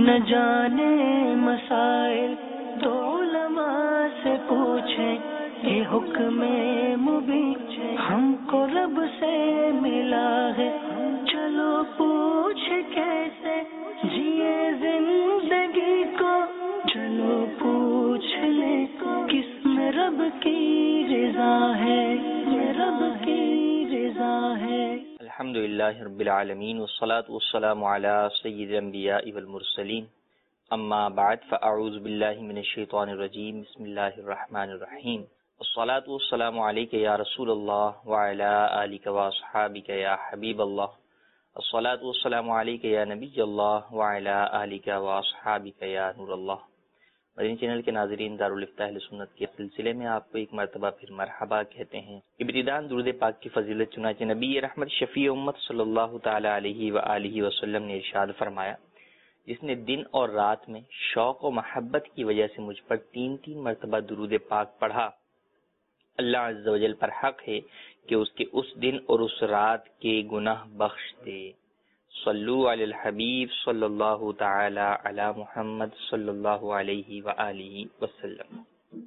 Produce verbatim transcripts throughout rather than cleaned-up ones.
نہ جانے مسائل تو علماء سے پوچھیں، یہ حکم مبین ہم کو رب سے ملا ہے، چلو پوچھ کیسے جیے زندگی کو، چلو پوچھ لے کس میں رب کی رضا ہے، میں رب کی رضا ہے۔ الحمدللہ رب العالمین والصلاة والسلام علی سید الانبیاء والمرسلین، اما بعد فاعوذ باللہ من الشیطان الرجیم، بسم اللہ الرحمن الرحیم، والصلاة والسلام علیک یا رسول اللہ وعلی آلک واصحابک یا حبیب اللہ، الصلاة والسلام علیک یا نبی اللہ وعلی آلک واصحابک یا نور اللہ۔ مدنی چینل کے ناظرین، دارالفتاح اہل سنت کے سلسلے میں آپ کو ایک مرتبہ پھر مرحبا کہتے ہیں۔ ابتداءً درود پاک کی فضیلت، چنانچہ نبی رحمت شفیع امت صلی اللہ تعالی علیہ وآلہ وسلم نے ارشاد فرمایا، جس نے دن اور رات میں شوق و محبت کی وجہ سے مجھ پر تین تین مرتبہ درود پاک پڑھا، اللہ عز و جل پر حق ہے کہ اس کے اس دن اور اس رات کے گناہ بخش دے۔ صلو علی الحبیب صلی اللہ تعالی علی محمد صلی اللہ علیہ وآلہ وسلم۔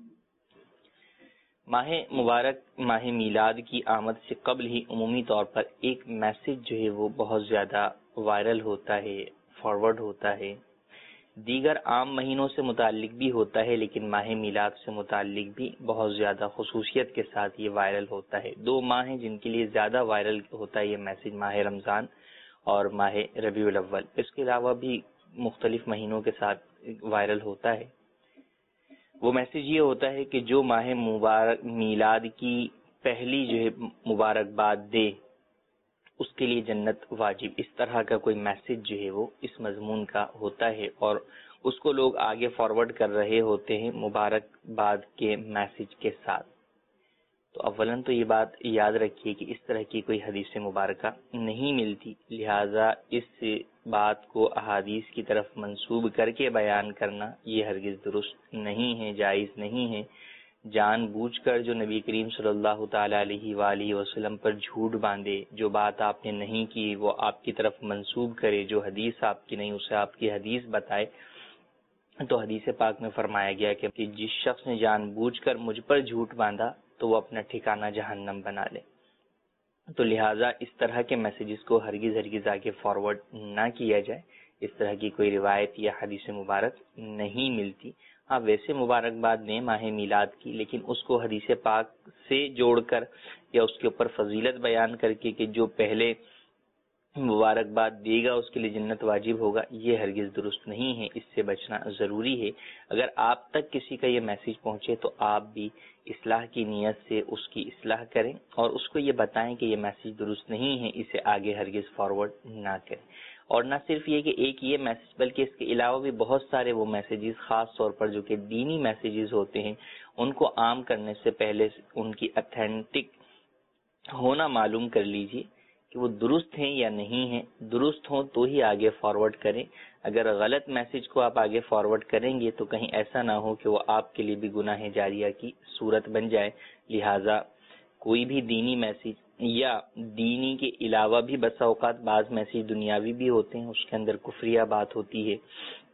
ماہ مبارک ماہ میلاد کی آمد سے قبل ہی عمومی طور پر ایک میسج جو ہے وہ بہت زیادہ وائرل ہوتا ہے، فارورڈ ہوتا ہے، دیگر عام مہینوں سے متعلق بھی ہوتا ہے، لیکن ماہ میلاد سے متعلق بھی بہت زیادہ خصوصیت کے ساتھ یہ وائرل ہوتا ہے۔ دو ماہ ہیں جن کے لیے زیادہ وائرل ہوتا ہے یہ میسج، ماہ رمضان اور ماہ ربیع الاول، اس کے علاوہ بھی مختلف مہینوں کے ساتھ وائرل ہوتا ہے۔ وہ میسج یہ ہوتا ہے کہ جو ماہ مبارک میلاد کی پہلی جو ہے مبارکباد دے اس کے لیے جنت واجب، اس طرح کا کوئی میسج جو ہے وہ اس مضمون کا ہوتا ہے، اور اس کو لوگ آگے فارورڈ کر رہے ہوتے ہیں مبارکباد کے میسج کے ساتھ۔ تو اولاً تو یہ بات یاد رکھیے کہ اس طرح کی کوئی حدیث مبارکہ نہیں ملتی، لہٰذا اس بات کو احادیث کی طرف منسوب کر کے بیان کرنا یہ ہرگز درست نہیں ہے، جائز نہیں ہے۔ جان بوجھ کر جو نبی کریم صلی اللہ تعالی علیہ وآلہ وسلم پر جھوٹ باندھے، جو بات آپ نے نہیں کی وہ آپ کی طرف منسوب کرے، جو حدیث آپ کی نہیں اسے آپ کی حدیث بتائے، تو حدیث پاک میں فرمایا گیا کہ جس شخص نے جان بوجھ کر مجھ پر جھوٹ باندھا تو وہ اپنا ٹھکانہ جہنم بنا لے۔ تو لہٰذا اس طرح کے میسیجز کو ہرگز ہرگز آگے فارورڈ نہ کیا جائے، اس طرح کی کوئی روایت یا حدیث مبارک نہیں ملتی۔ ہاں ویسے مبارکباد دیں ماہ میلاد کی، لیکن اس کو حدیث پاک سے جوڑ کر یا اس کے اوپر فضیلت بیان کر کے کہ جو پہلے مبارکباد دے گا اس کے لیے جنت واجب ہوگا، یہ ہرگز درست نہیں ہے، اس سے بچنا ضروری ہے۔ اگر آپ تک کسی کا یہ میسیج پہنچے تو آپ بھی اصلاح کی نیت سے اس کی اصلاح کریں اور اس کو یہ بتائیں کہ یہ میسیج درست نہیں ہے، اسے آگے ہرگز فارورڈ نہ کریں۔ اور نہ صرف یہ کہ ایک یہ میسیج بلکہ اس کے علاوہ بھی بہت سارے وہ میسیجز، خاص طور پر جو کہ دینی میسیجز ہوتے ہیں، ان کو عام کرنے سے پہلے ان کی اتھینٹک ہونا معلوم کر لیجیے کہ وہ درست ہیں یا نہیں ہیں۔ درست ہوں تو ہی آگے فارورڈ کریں، اگر غلط میسج کو آپ آگے فارورڈ کریں گے تو کہیں ایسا نہ ہو کہ وہ آپ کے لیے بھی گناہ جاریہ کی صورت بن جائے۔ لہٰذا کوئی بھی دینی میسج یا دینی کے علاوہ بھی بسا اوقات بعض میسج دنیاوی بھی ہوتے ہیں، اس کے اندر کفریہ بات ہوتی ہے،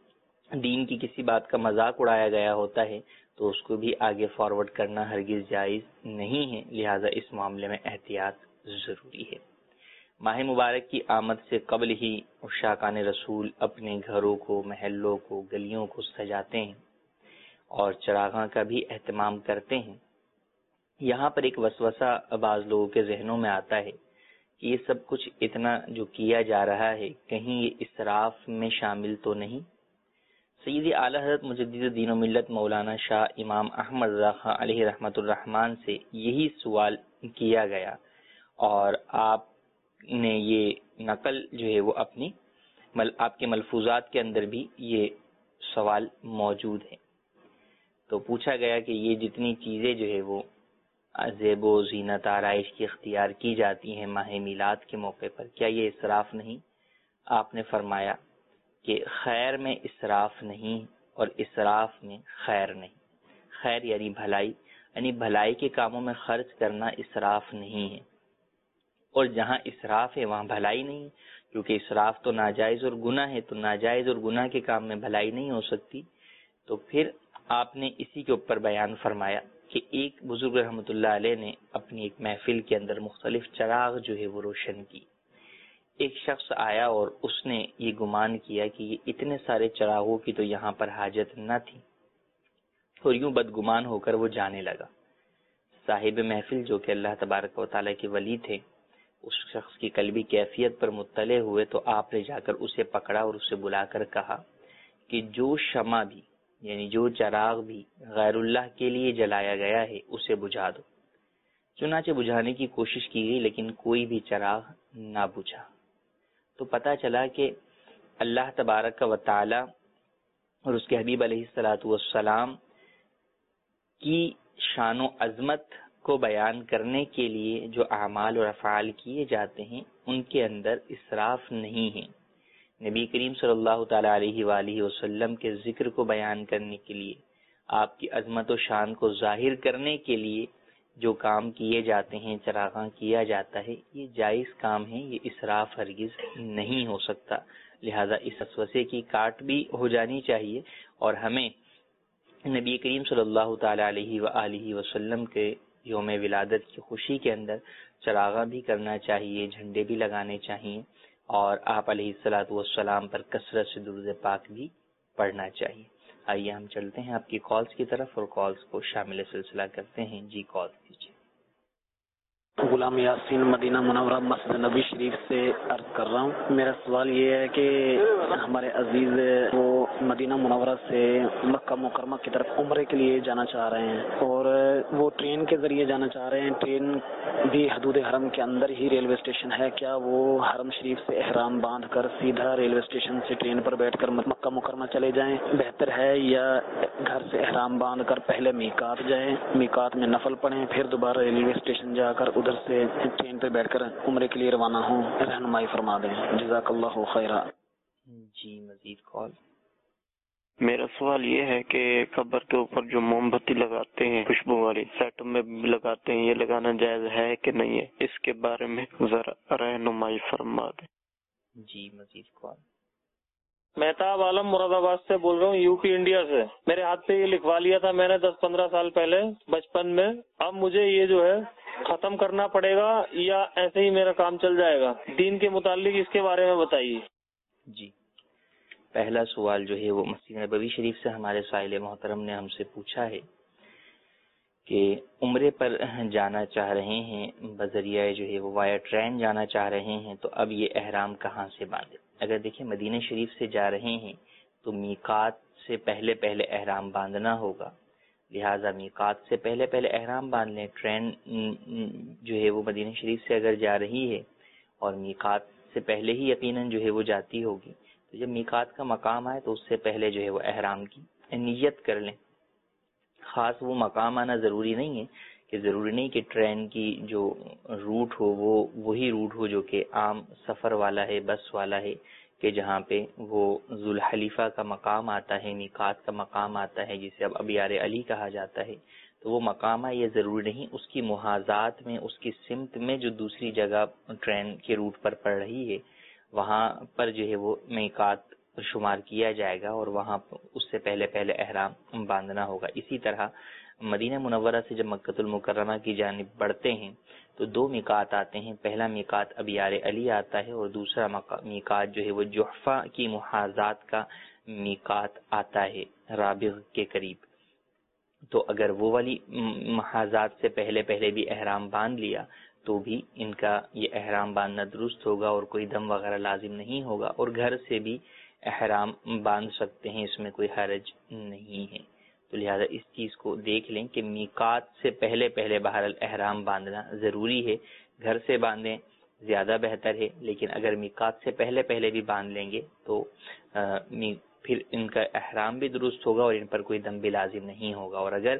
دین کی کسی بات کا مذاق اڑایا گیا ہوتا ہے، تو اس کو بھی آگے فارورڈ کرنا ہرگز جائز نہیں ہے، لہٰذا اس معاملے میں احتیاط ضروری ہے۔ ماہ مبارک کی آمد سے قبل ہی عشاقان رسول اپنے گھروں کو، محلوں کو، گلیوں کو سجاتے ہیں اور چراغاں کا بھی اہتمام کرتے ہیں۔ یہاں پر ایک وسوسہ بعض لوگوں کے ذہنوں میں آتا ہے کہ یہ سب کچھ اتنا جو کیا جا رہا ہے کہیں یہ اسراف میں شامل تو نہیں؟ سید اعلیٰ حضرت مجدد دین و ملت مولانا شاہ امام احمد رضا خاں علیہ رحمۃ الرحمن سے یہی سوال کیا گیا اور آپ نے یہ نقل جو ہے وہ اپنی آپ کے ملفوظات کے اندر بھی یہ سوال موجود ہے۔ تو پوچھا گیا کہ یہ جتنی چیزیں جو ہے وہ زیب و زینت آرائش کی اختیار کی جاتی ہیں ماہ میلاد کے موقع پر، کیا یہ اسراف نہیں؟ آپ نے فرمایا کہ خیر میں اسراف نہیں اور اسراف میں خیر نہیں۔ خیر یعنی بھلائی، یعنی بھلائی کے کاموں میں خرچ کرنا اسراف نہیں ہے، اور جہاں اسراف ہے وہاں بھلائی نہیں، کیونکہ اسراف تو ناجائز اور گناہ ہے، تو ناجائز اور گناہ کے کام میں بھلائی نہیں ہو سکتی. تو پھر آپ نے اسی کے اوپر بیان فرمایا کہ ایک بزرگ رحمۃ اللہ علیہ نے اپنی ایک محفل کے اندر مختلف چراغ جو ہے وہ روشن کی. ایک شخص آیا اور اس نے یہ گمان کیا کہ یہ اتنے سارے چراغوں کی تو یہاں پر حاجت نہ تھی، اور یوں بدگمان ہو کر وہ جانے لگا. صاحب محفل جو کہ اللہ تبارک و تعالیٰ کے ولی تھے، اس شخص کی قلبی کیفیت پر مطلع ہوئے تو آپ نے جا کر اسے پکڑا اور اسے بلا کر کہا کہ جو شمع بھی یعنی جو چراغ بھی غیر اللہ کے لیے جلایا گیا ہے اسے بجھا دو. چنانچہ بجھانے کی کوشش کی گئی لیکن کوئی بھی چراغ نہ بجھا. تو پتہ چلا کہ اللہ تبارک و تعالی اور اس کے حبیب علیہ الصلوۃ والسلام کی شان و عظمت کو بیان کرنے کے لیے جو اعمال اور افعال کیے جاتے ہیں ان کے اندر اسراف نہیں ہے. نبی کریم صلی اللہ تعالی علیہ وآلہ وسلم کے ذکر کو بیان کرنے کے لیے، آپ کی عظمت و شان کو ظاہر کرنے کے لیے جو کام کیے جاتے ہیں، چراغاں کیا جاتا ہے، یہ جائز کام ہے، یہ اسراف ہرگز نہیں ہو سکتا. لہذا اس وسوسے کی کاٹ بھی ہو جانی چاہیے، اور ہمیں نبی کریم صلی اللہ تعالی علیہ وآلہ وسلم کے یوم ولادت کی خوشی کے اندر چراغاں بھی کرنا چاہیے، جھنڈے بھی لگانے چاہیے، اور آپ علیہ الصلوۃ والسلام پر کثرت سے درود پاک بھی پڑھنا چاہیے. آئیے ہم چلتے ہیں آپ کی کالز کی طرف اور کالز کو شامل سلسلہ کرتے ہیں. جی کال کیجیے. غلام یاسین مدینہ منورہ مسجد نبی شریف سے عرض کر رہا ہوں. میرا سوال یہ ہے کہ ہمارے عزیز وہ مدینہ منورہ سے مکہ مکرمہ کی طرف عمرے کے لیے جانا چاہ رہے ہیں، اور وہ ٹرین کے ذریعے جانا چاہ رہے ہیں. ٹرین بھی حدود حرم کے اندر ہی ریلوے اسٹیشن ہے، کیا وہ حرم شریف سے احرام باندھ کر سیدھا ریلوے اسٹیشن سے ٹرین پر بیٹھ کر مکہ مکرمہ چلے جائیں بہتر ہے، یا گھر سے احرام باندھ کر پہلے میقات جائیں، میقات میں نفل پڑھیں، پھر دوبارہ ریلوے اسٹیشن جا کر ادھر سے ٹرین پہ بیٹھ کر عمرے کے لیے روانہ ہوں؟ رہنمائی فرما دیں، جزاک اللہ خیرہ. جی مزید کال. میرا سوال یہ ہے کہ قبر کے اوپر جو موم بتی لگاتے ہیں خوشبو والی سیٹ میں لگاتے ہیں، یہ لگانا جائز ہے کہ نہیں ہے؟ اس کے بارے میں ذرا رہنمائی فرما دیں. جی مزید کال. مہتاب عالم مراد آباد سے بول رہا ہوں، یو پی انڈیا سے. میرے ہاتھ پہ یہ لکھوا لیا تھا میں نے دس پندرہ سال پہلے بچپن میں. اب مجھے یہ جو ہے ختم کرنا پڑے گا یا ایسے ہی میرا کام چل جائے گا؟ دین کے متعلق اس کے بارے میں بتائیے. جی پہلا سوال جو ہے وہ مسجد نبوی شریف سے ہمارے سائل محترم نے ہم سے پوچھا ہے کہ عمرے پر جانا چاہ رہے ہیں، بذریعہ جو ہے وہ وایا ٹرین جانا چاہ رہے ہیں، تو اب یہ احرام کہاں سے باندھے؟ اگر دیکھیں مدینہ شریف سے جا رہے ہیں تو میقات سے پہلے پہلے احرام باندھنا ہوگا، لہٰذا میقات سے پہلے پہلے احرام باندھ لیں. ٹرین جو ہے وہ مدینہ شریف سے اگر جا رہی ہے اور میقات سے پہلے ہی یقیناً جو ہے وہ جاتی ہوگی، تو جب میقات کا مقام آئے تو اس سے پہلے جو ہے وہ احرام کی نیت کر لیں. خاص وہ مقام آنا ضروری نہیں ہے کہ ضروری نہیں کہ ٹرین کی جو روٹ ہو وہ وہی روٹ ہو جو کہ عام سفر والا ہے، بس والا ہے، کہ جہاں پہ وہ ذوالحلیفہ کا مقام آتا ہے، میقات کا مقام آتا ہے، جسے اب ابیار علی کہا جاتا ہے. تو وہ مقام ہے یہ ضروری نہیں، اس کی محاذات میں، اس کی سمت میں جو دوسری جگہ ٹرین کے روٹ پر پڑ رہی ہے وہاں پر جو ہے وہ میقات شمار کیا جائے گا، اور وہاں اس سے پہلے پہلے احرام باندھنا ہوگا. اسی طرح مدینہ منورہ سے جب مکہ المکرمہ کی جانب بڑھتے ہیں تو دو میقات آتے ہیں. پہلا میقات ابیار علی آتا ہے اور دوسرا میقات جو ہے وہ جحفہ کی محاذات کا میقات آتا ہے رابغ کے قریب. تو اگر وہ والی محاذات سے پہلے پہلے بھی احرام باندھ لیا تو بھی ان کا یہ احرام باندھنا درست ہوگا اور کوئی دم وغیرہ لازم نہیں ہوگا، اور گھر سے بھی احرام باندھ سکتے ہیں، اس میں کوئی حرج نہیں ہے. تو لہذا اس چیز کو دیکھ لیں کہ میقات سے پہلے پہلے بہرحال احرام باندھنا ضروری ہے. گھر سے باندھیں زیادہ بہتر ہے، لیکن اگر میقات سے پہلے پہلے بھی باندھ لیں گے تو پھر ان کا احرام بھی درست ہوگا اور ان پر کوئی دم بھی لازم نہیں ہوگا. اور اگر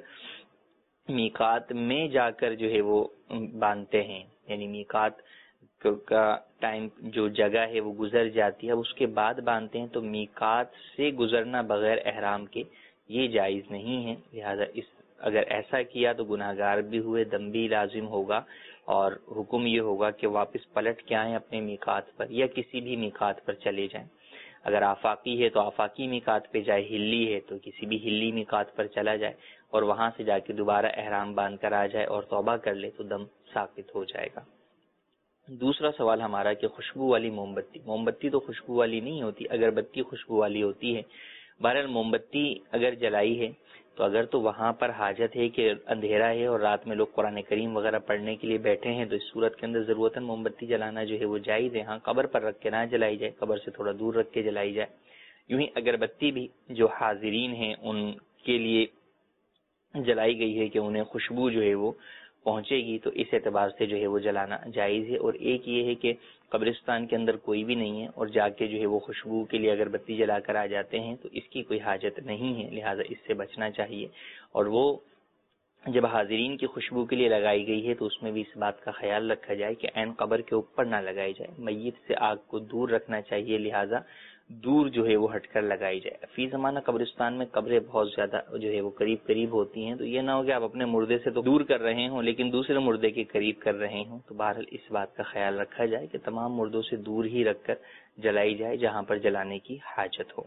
میقات میں جا کر جو ہے وہ باندھتے ہیں، یعنی میقات کا ٹائم جو جگہ ہے وہ گزر جاتی ہے، اس کے بعد باندھتے ہیں، تو میقات سے گزرنا بغیر احرام کے یہ جائز نہیں ہے. لہذا اس اگر ایسا کیا تو گناہگار بھی ہوئے، دم بھی لازم ہوگا اور حکم یہ ہوگا کہ واپس پلٹ کے آئیں اپنے میقات پر یا کسی بھی میقات پر چلے جائیں. اگر آفاقی ہے تو آفاقی میقات پہ جائے، ہلی ہے تو کسی بھی ہلی میقات پر چلا جائے اور وہاں سے جا کے دوبارہ احرام باندھ کر آ جائے اور توبہ کر لے تو دم ثابت ہو جائے گا. دوسرا سوال ہمارا کہ خوشبو والی موم بتی، موم بتی تو خوشبو والی نہیں ہوتی، اگربتی خوشبو والی ہوتی ہے. بہرحال موم بتی اگر جلائی ہے تو اگر تو وہاں پر حاجت ہے کہ اندھیرا ہے اور رات میں لوگ قرآن کریم وغیرہ پڑھنے کے لیے بیٹھے ہیں تو اس صورت کے اندر ضرورتاً موم بتی جلانا جو ہے وہ جائز ہے. ہاں قبر پر رکھ کے نہ جلائی جائے، قبر سے تھوڑا دور رکھ کے جلائی جائے. یوں ہی اگربتی بھی جو حاضرین ہیں ان کے لیے جلائی گئی ہے کہ انہیں خوشبو جو ہے وہ پہنچے گی، تو اس اعتبار سے جو ہے وہ جلانا جائز ہے. اور ایک یہ ہے کہ قبرستان کے اندر کوئی بھی نہیں ہے اور جا کے جو ہے وہ خوشبو کے لیے اگربتی جلا کر آ جاتے ہیں تو اس کی کوئی حاجت نہیں ہے، لہٰذا اس سے بچنا چاہیے. اور وہ جب حاضرین کی خوشبو کے لیے لگائی گئی ہے تو اس میں بھی اس بات کا خیال رکھا جائے کہ عین قبر کے اوپر نہ لگائی جائے، میت سے آگ کو دور رکھنا چاہیے، لہٰذا دور جو ہے وہ ہٹ کر لگائی جائے. فی زمانہ قبرستان میں قبریں بہت زیادہ جو ہے وہ قریب قریب ہوتی ہیں، تو یہ نہ ہو کہ آپ اپنے مردے سے تو دور کر رہے ہوں لیکن دوسرے مردے کے قریب کر رہے ہوں. تو بہرحال اس بات کا خیال رکھا جائے کہ تمام مردوں سے دور ہی رکھ کر جلائی جائے جہاں پر جلانے کی حاجت ہو.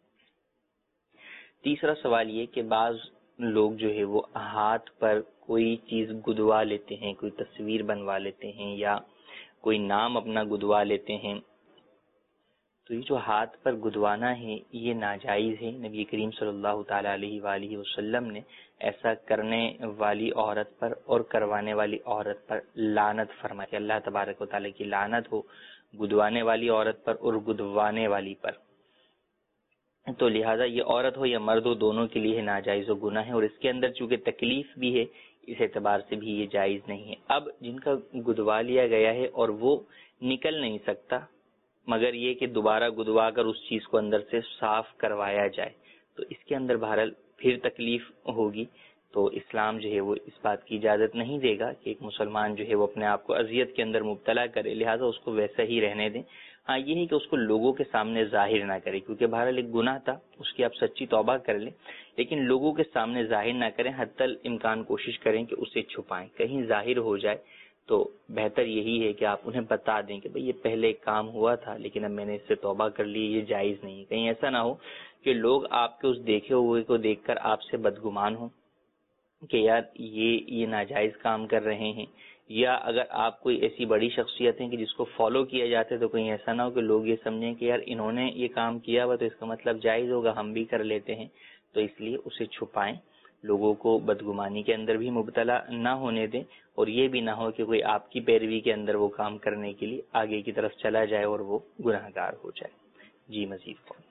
تیسرا سوال یہ کہ بعض لوگ جو ہے وہ ہاتھ پر کوئی چیز گدوا لیتے ہیں، کوئی تصویر بنوا لیتے ہیں یا کوئی نام اپنا گدوا لیتے ہیں، تو یہ جو ہاتھ پر گدوانا ہے یہ ناجائز ہے. نبی کریم صلی اللہ تعالی علیہ وآلہ وسلم نے ایسا کرنے والی عورت پر اور کروانے والی عورت پر لعنت فرمائی کہ اللہ تبارک و تعالی کی لعنت ہو گدوانے والی عورت پر اور گدوانے والی پر. تو لہٰذا یہ عورت ہو یا مرد ہو دونوں کے لیے ناجائز و گناہ ہے، اور اس کے اندر چونکہ تکلیف بھی ہے اس اعتبار سے بھی یہ جائز نہیں ہے. اب جن کا گدوا لیا گیا ہے اور وہ نکل نہیں سکتا مگر یہ کہ دوبارہ گدوا کر اس چیز کو اندر سے صاف کروایا جائے تو اس کے اندر بہرحال پھر تکلیف ہوگی. تو اسلام جو ہے وہ اس بات کی اجازت نہیں دے گا کہ ایک مسلمان جو ہے وہ اپنے آپ کو اذیت کے اندر مبتلا کرے، لہٰذا اس کو ویسا ہی رہنے دیں. ہاں یہ ہے کہ اس کو لوگوں کے سامنے ظاہر نہ کرے، کیونکہ بہرحال ایک گناہ تھا، اس کی آپ سچی توبہ کر لیں لیکن لوگوں کے سامنے ظاہر نہ کریں، حتی الامکان کوشش کریں کہ اسے چھپائیں. کہیں ظاہر ہو جائے تو بہتر یہی ہے کہ آپ انہیں بتا دیں کہ بھئی یہ پہلے ایک کام ہوا تھا لیکن اب میں نے اس سے توبہ کر لی، یہ جائز نہیں. کہیں ایسا نہ ہو کہ لوگ آپ کے اس دیکھے ہوئے کو دیکھ کر آپ سے بدگمان ہوں کہ یار یہ یہ ناجائز کام کر رہے ہیں، یا اگر آپ کوئی ایسی بڑی شخصیت ہیں کہ جس کو فالو کیا جاتا ہے تو کہیں ایسا نہ ہو کہ لوگ یہ سمجھیں کہ یار انہوں نے یہ کام کیا ہوا تو اس کا مطلب جائز ہوگا، ہم بھی کر لیتے ہیں. تو اس لیے اسے چھپائیں، لوگوں کو بدگمانی کے اندر بھی مبتلا نہ ہونے دیں، اور یہ بھی نہ ہو کہ کوئی آپ کی پیروی کے اندر وہ کام کرنے کے لیے آگے کی طرف چلا جائے اور وہ گناہ گار ہو جائے. جی مزید کون؟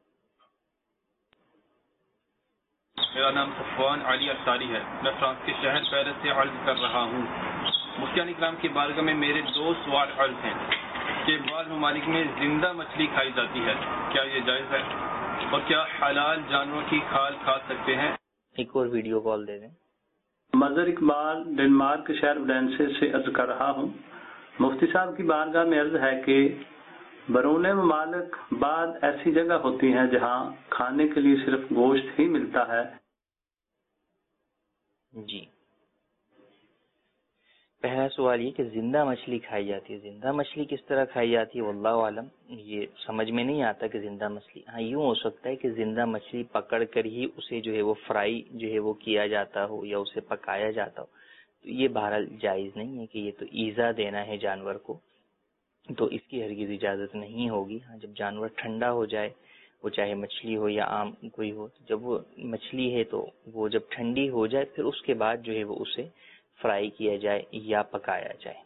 میرا نام صفوان علی اختاری ہے، میں فرانس کے شہر پیرس سے عرض کر رہا ہوں. مفتیان اکرام کی بارگاہ میں میرے دو سوال عرض ہیں کہ بعض ممالک میں زندہ مچھلی کھائی جاتی ہے، کیا یہ جائز ہے؟ اور کیا حلال جانوروں کی کھال کھا سکتے ہیں؟ ایک اور ویڈیو کال دے دیں. مظہر اقبال ڈنمارک کے شہر وڈینسے سے عرض کر رہا ہوں. مفتی صاحب کی بارگاہ میں عرض ہے کہ بیرون ممالک بعض ایسی جگہ ہوتی ہیں جہاں کھانے کے لیے صرف گوشت ہی ملتا ہے. جی پہلا سوال یہ کہ زندہ مچھلی کھائی جاتی ہے، زندہ مچھلی کس طرح کھائی جاتی ہے واللہ عالم یہ سمجھ میں نہیں آتا کہ زندہ مچھلی. ہاں یوں ہو سکتا ہے کہ زندہ مچھلی پکڑ کر ہی اسے جو ہے وہ فرائی جو ہے وہ کیا جاتا ہو یا اسے پکایا جاتا ہو، تو یہ بہرحال جائز نہیں ہے کہ یہ تو ایذا دینا ہے جانور کو، تو اس کی ہرگز اجازت نہیں ہوگی. ہاں جب جانور ٹھنڈا ہو جائے، وہ چاہے مچھلی ہو یا عام کوئی ہو، جب وہ مچھلی ہے تو وہ جب ٹھنڈی ہو جائے پھر اس کے بعد جو ہے وہ اسے فرائی کیا جائے یا پکایا جائے.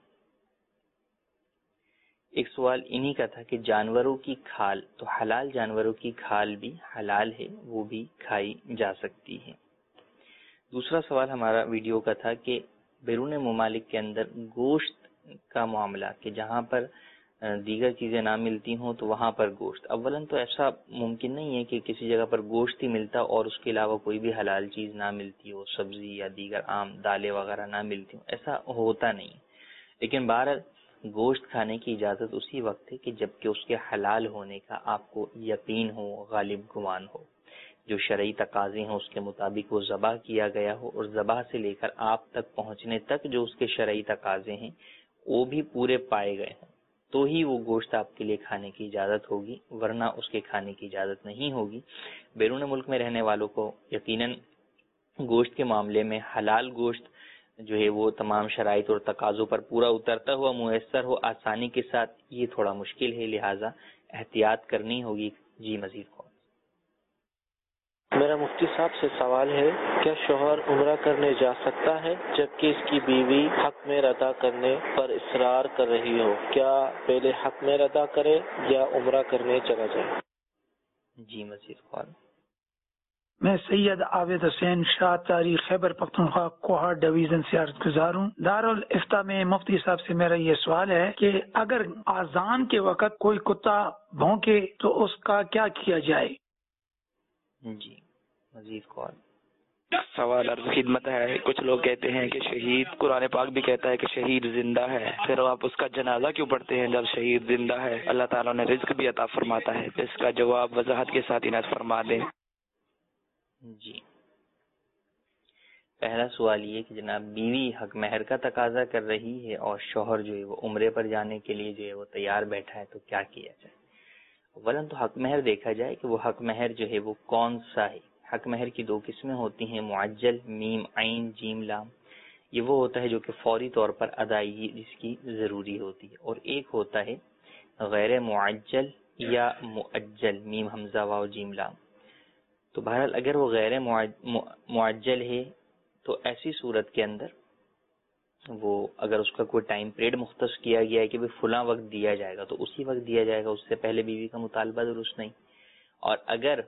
ایک سوال انہی کا تھا کہ جانوروں کی کھال، تو حلال جانوروں کی کھال بھی حلال ہے، وہ بھی کھائی جا سکتی ہے. دوسرا سوال ہمارا ویڈیو کا تھا کہ بیرون ممالک کے اندر گوشت کا معاملہ، کہ جہاں پر دیگر چیزیں نہ ملتی ہوں تو وہاں پر گوشت. اولاً تو ایسا ممکن نہیں ہے کہ کسی جگہ پر گوشت ہی ملتا اور اس کے علاوہ کوئی بھی حلال چیز نہ ملتی ہو، سبزی یا دیگر عام دالیں وغیرہ نہ ملتی ہوں، ایسا ہوتا نہیں. لیکن بہرحال گوشت کھانے کی اجازت اسی وقت ہے کہ جب کہ اس کے حلال ہونے کا آپ کو یقین ہو، غالب گمان ہو. جو شرعی تقاضے ہیں اس کے مطابق وہ ذبح کیا گیا ہو، اور ذبح سے لے کر آپ تک پہنچنے تک جو اس کے شرعی تقاضے ہیں وہ بھی پورے پائے گئے ہیں، تو ہی وہ گوشت آپ کے لیے کھانے کی اجازت ہوگی، ورنہ اس کے کھانے کی اجازت نہیں ہوگی۔ بیرون ملک میں رہنے والوں کو یقیناً گوشت کے معاملے میں حلال گوشت جو ہے وہ تمام شرائط اور تقاضوں پر پورا اترتا ہوا میسر ہو آسانی کے ساتھ، یہ تھوڑا مشکل ہے، لہٰذا احتیاط کرنی ہوگی۔ جی مزید کون؟ میرا مفتی صاحب سے سوال ہے، کیا شوہر عمرہ کرنے جا سکتا ہے جبکہ اس کی بیوی حق میں ادا کرنے پر اصرار کر رہی ہو؟ کیا پہلے حق میں ادا کرے یا عمرہ کرنے چلا جائے؟ جی مزید کون؟ میں سید عابد حسین شاہ تاریخ خیبر پختونخوا کوہا ڈویژن سے عرض گزار ہوں۔ دارالفتہ میں مفتی صاحب سے میرا یہ سوال ہے کہ اگر اذان کے وقت کوئی کتا بھونکے تو اس کا کیا کیا جائے؟ جی مزید کون؟ سوال عرض خدمت ہے، کچھ لوگ کہتے ہیں کہ شہید، قرآن پاک بھی کہتا ہے کہ شہید زندہ ہے، پھر آپ اس کا جنازہ کیوں پڑھتے ہیں جب شہید زندہ ہے؟ اللہ تعالیٰ نے رزق بھی عطا فرماتا ہے، اس کا جواب وضاحت کے ساتھ عنایت فرما دیں۔ جی پہلا سوال یہ کہ جناب بیوی حق مہر کا تقاضا کر رہی ہے اور شوہر جو ہے وہ عمرے پر جانے کے لیے جو ہے وہ تیار بیٹھا ہے، تو کیا کیا جائے؟ اولاً تو حق مہر دیکھا جائے کہ وہ حق مہر جو ہے وہ کون سا ہے۔ حق مہر کی دو قسمیں ہوتی ہیں، معجل میم عین جیم لام، یہ وہ ہوتا ہے جو کہ فوری طور پر ادائیگی جس کی ضروری ہوتی ہے، اور ایک ہوتا ہے غیر معجل یا معجل میم حمزہ واو جیم لام۔ تو بہرحال اگر وہ غیر معجل ہے تو ایسی صورت کے اندر وہ اگر اس کا کوئی ٹائم پیریڈ مختص کیا گیا ہے کہ بھی فلاں وقت دیا جائے گا تو اسی وقت دیا جائے گا، اس سے پہلے بیوی کا مطالبہ درست نہیں۔ اور اگر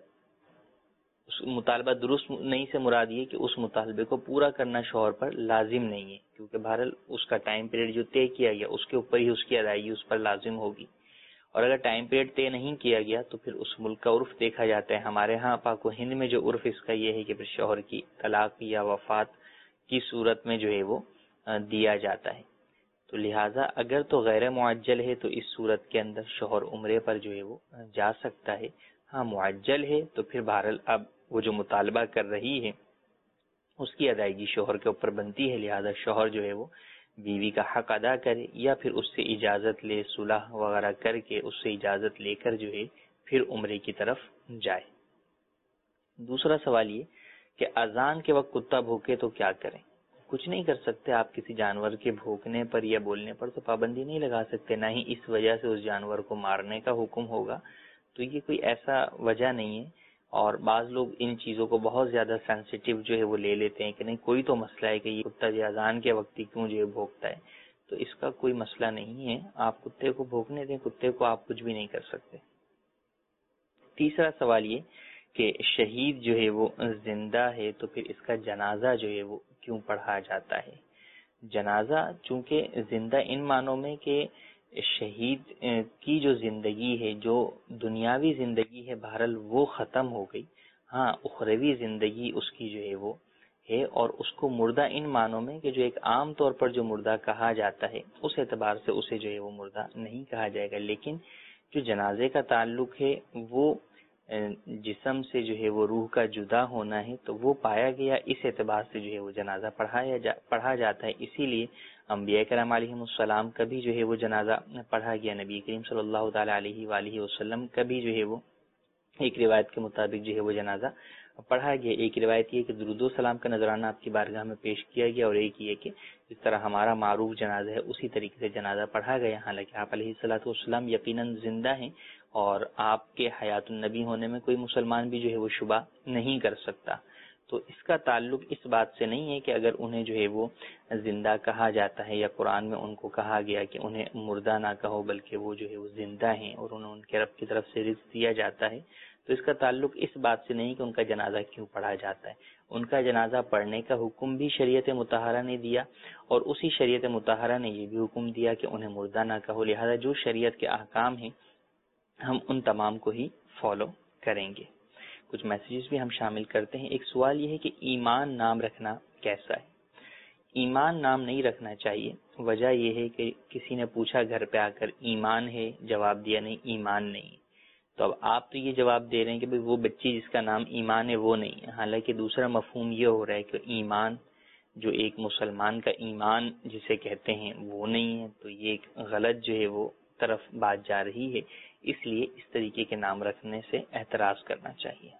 اس مطالبہ درست نہیں سے مراد یہ کہ اس مطالبے کو پورا کرنا شوہر پر لازم نہیں ہے، کیونکہ بہرحال اس کا ٹائم پیریڈ جو طے کیا گیا اس کے اوپر ہی اس کی ادائیگی اس پر لازم ہوگی۔ اور اگر ٹائم پیریڈ طے نہیں کیا گیا تو پھر اس ملک کا عرف دیکھا جاتا ہے۔ ہمارے ہاں پاک و ہند میں جو عرف اس کا یہ ہے کہ پھر شوہر کی طلاق یا وفات کی صورت میں جو ہے وہ دیا جاتا ہے۔ تو لہٰذا اگر تو غیر معجل ہے تو اس صورت کے اندر شوہر عمرے پر جو ہے وہ جا سکتا ہے۔ ہاں معجل ہے تو پھر بہرحال اب وہ جو مطالبہ کر رہی ہے اس کی ادائیگی شوہر کے اوپر بنتی ہے، لہٰذا شوہر جو ہے وہ بیوی کا حق ادا کرے یا پھر اس سے اجازت لے، صلح وغیرہ کر کے اس سے اجازت لے کر جو ہے پھر عمرے کی طرف جائے۔ دوسرا سوال یہ کہ اذان کے وقت کتا بھوکے تو کیا کریں؟ کچھ نہیں کر سکتے آپ، کسی جانور کے بھونکنے پر یا بولنے پر تو پابندی نہیں لگا سکتے، نہ ہی اس وجہ سے اس جانور کو مارنے کا حکم ہوگا، تو یہ کوئی ایسا وجہ نہیں ہے۔ اور بعض لوگ ان چیزوں کو بہت زیادہ سینسیٹیو جو ہے وہ لے لیتے ہیں کہ نہیں کوئی تو مسئلہ ہے کہ یہ کتا جو اذان کے وقت ہی کیوں جو ہے بھونکتا ہے، تو اس کا کوئی مسئلہ نہیں ہے، آپ کتے کو بھونکنے دیں، کتے کو آپ کچھ بھی نہیں کر سکتے۔ تیسرا سوال یہ کہ شہید جو ہے وہ زندہ ہے تو پھر اس کا جنازہ جو ہے وہ کیوں پڑھا جاتا ہے؟ جنازہ چونکہ زندہ ان معنوں میں کہ شہید کی جو زندگی ہے، جو دنیاوی زندگی ہے بہرحال وہ ختم ہو گئی، ہاں اخروی زندگی اس کی جو ہے وہ ہے، اور اس کو مردہ ان معنوں میں کہ جو ایک عام طور پر جو مردہ کہا جاتا ہے اس اعتبار سے اسے جو ہے وہ مردہ نہیں کہا جائے گا، لیکن جو جنازے کا تعلق ہے وہ جسم سے جو ہے وہ روح کا جدا ہونا ہے، تو وہ پایا گیا، اس اعتبار سے جو ہے وہ جنازہ پڑھایا جا پڑھا جاتا ہے۔ اسی لیے انبیاء کرام علیہم السلام کا بھی جو ہے وہ جنازہ پڑھا گیا، نبی کریم صلی اللہ تعالی علیہ وآلہ وسلم کا بھی جو ہے وہ ایک روایت کے مطابق جو ہے وہ جنازہ پڑھا گیا۔ ایک روایت یہ کہ درود و سلام کا نذرانہ آپ کی بارگاہ میں پیش کیا گیا، اور ایک یہ کہ جس طرح ہمارا معروف جنازہ ہے اسی طریقے سے جنازہ پڑھا گیا، حالانکہ آپ علیہ الصلوۃ والسلام یقیناً زندہ ہیں اور آپ کے حیات النبی ہونے میں کوئی مسلمان بھی جو ہے وہ شبہ نہیں کر سکتا۔ تو اس کا تعلق اس بات سے نہیں ہے کہ اگر انہیں جو ہے وہ زندہ کہا جاتا ہے یا قرآن میں ان کو کہا گیا کہ انہیں مردہ نہ کہو، بلکہ وہ جو ہے وہ زندہ ہیں اور انہیں ان کے رب کی طرف سے رزق دیا جاتا ہے، تو اس کا تعلق اس بات سے نہیں کہ ان کا جنازہ کیوں پڑھا جاتا ہے۔ ان کا جنازہ پڑھنے کا حکم بھی شریعت مطہرہ نے دیا، اور اسی شریعت مطہرہ نے یہ بھی حکم دیا کہ انہیں مردہ نہ کہو، لہذا جو شریعت کے احکام ہیں ہم ان تمام کو ہی فالو کریں گے۔ کچھ میسیجز بھی ہم شامل کرتے ہیں۔ ایک سوال یہ ہے کہ ایمان نام رکھنا کیسا ہے؟ ایمان نام نہیں رکھنا چاہیے، وجہ یہ ہے کہ کسی نے پوچھا گھر پہ آ کر ایمان ہے، جواب دیا نہیں ایمان نہیں، تو اب آپ تو یہ جواب دے رہے ہیں کہ وہ بچی جس کا نام ایمان ہے وہ نہیں ہے، حالانکہ دوسرا مفہوم یہ ہو رہا ہے کہ ایمان جو ایک مسلمان کا ایمان جسے کہتے ہیں وہ نہیں ہے، تو یہ ایک غلط جو ہے وہ طرف بات جا رہی ہے، اس لیے اس طریقے کے نام رکھنے سے اعتراض کرنا چاہیے۔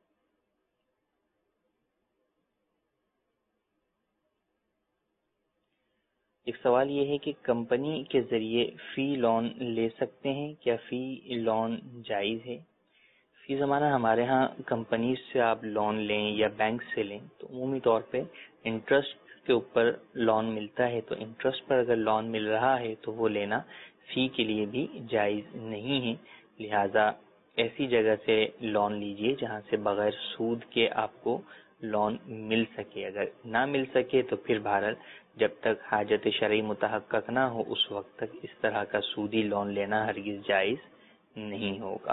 ایک سوال یہ ہے کہ کمپنی کے ذریعے فی لون لے سکتے ہیں، کیا فی لون جائز ہے؟ فی زمانہ ہمارے ہاں کمپنیز سے آپ لون لیں یا بینک سے لیں تو عمومی طور پہ انٹرسٹ کے اوپر لون ملتا ہے، تو انٹرسٹ پر اگر لون مل رہا ہے تو وہ لینا فی کے لیے بھی جائز نہیں ہے، لہذا ایسی جگہ سے لون لیجئے جہاں سے بغیر سود کے آپ کو لون مل سکے، اگر نہ مل سکے تو پھر بہرحال جب تک حاجت شرعی متحقق نہ ہو اس وقت تک اس طرح کا سودی لون لینا ہرگز جائز نہیں ہوگا۔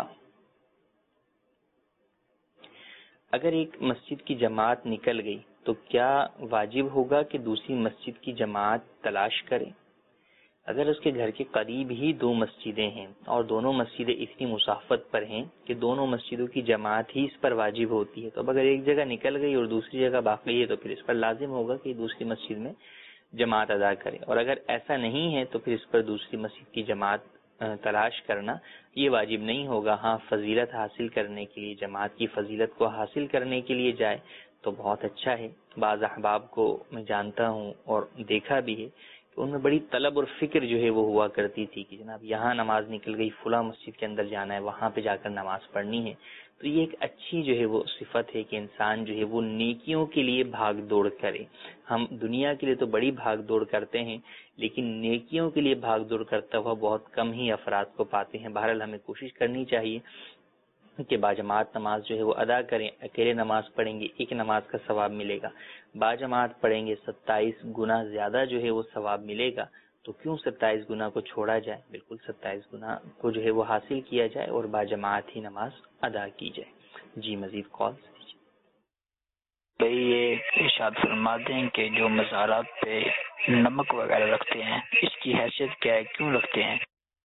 اگر ایک مسجد کی جماعت نکل گئی تو کیا واجب ہوگا کہ دوسری مسجد کی جماعت تلاش کرے؟ اگر اس کے گھر کے قریب ہی دو مسجدیں ہیں اور دونوں مسجدیں اتنی مسافت پر ہیں کہ دونوں مسجدوں کی جماعت ہی اس پر واجب ہوتی ہے، تو اب اگر ایک جگہ نکل گئی اور دوسری جگہ باقی ہے تو پھر اس پر لازم ہوگا کہ دوسری مسجد میں جماعت ادا کرے، اور اگر ایسا نہیں ہے تو پھر اس پر دوسری مسجد کی جماعت تلاش کرنا یہ واجب نہیں ہوگا۔ ہاں فضیلت حاصل کرنے کے لیے، جماعت کی فضیلت کو حاصل کرنے کے لیے جائے تو بہت اچھا ہے۔ بعض احباب کو میں جانتا ہوں اور دیکھا بھی ہے کہ ان میں بڑی طلب اور فکر جو ہے وہ ہوا کرتی تھی کہ جناب یہاں نماز نکل گئی، فلاں مسجد کے اندر جانا ہے، وہاں پہ جا کر نماز پڑھنی ہے۔ تو یہ ایک اچھی جو ہے وہ صفت ہے کہ انسان جو ہے وہ نیکیوں کے لیے بھاگ دوڑ کرے۔ ہم دنیا کے لیے تو بڑی بھاگ دوڑ کرتے ہیں لیکن نیکیوں کے لیے بھاگ دوڑ کرتا ہوا بہت کم ہی افراد کو پاتے ہیں۔ بہرحال ہمیں کوشش کرنی چاہیے کہ باجماعت نماز جو ہے وہ ادا کریں۔ اکیلے نماز پڑھیں گے ایک نماز کا ثواب ملے گا، باجماعت پڑھیں گے ستائیس گنا زیادہ جو ہے وہ ثواب ملے گا، تو کیوں ستائیس گنا کو چھوڑا جائے؟ بالکل ستائیس گنا کو جو ہے وہ حاصل کیا جائے اور باجماعت ہی نماز ادا کی جائے۔ جی مزید کال دیجیے۔ بھائی یہ ارشاد فرما دیں کہ جو مزارات پہ نمک وغیرہ رکھتے ہیں اس کی حیثیت کیا ہے، کیوں رکھتے ہیں؟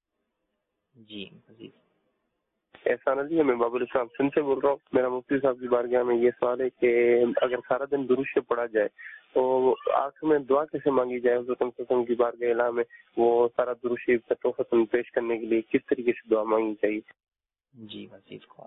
جی مزید احسان علی، میں باب الاسلام سندھ سے بول رہا ہوں۔ میرا مفتی صاحب کی بارگاہ میں یہ سوال ہے کہ اگر سارا دن درود سے پڑھا جائے تو آخر میں دعا کیسے مانگی جائے؟ حضرت صلی اللہ علیہ وسلم کی بارگاہ اعلیٰ میں وہ سارا درود شریف کا تحفۃ پیش کرنے کے لیے کس طریقے سے دعا مانگی چاہیے؟ جی مزید کال۔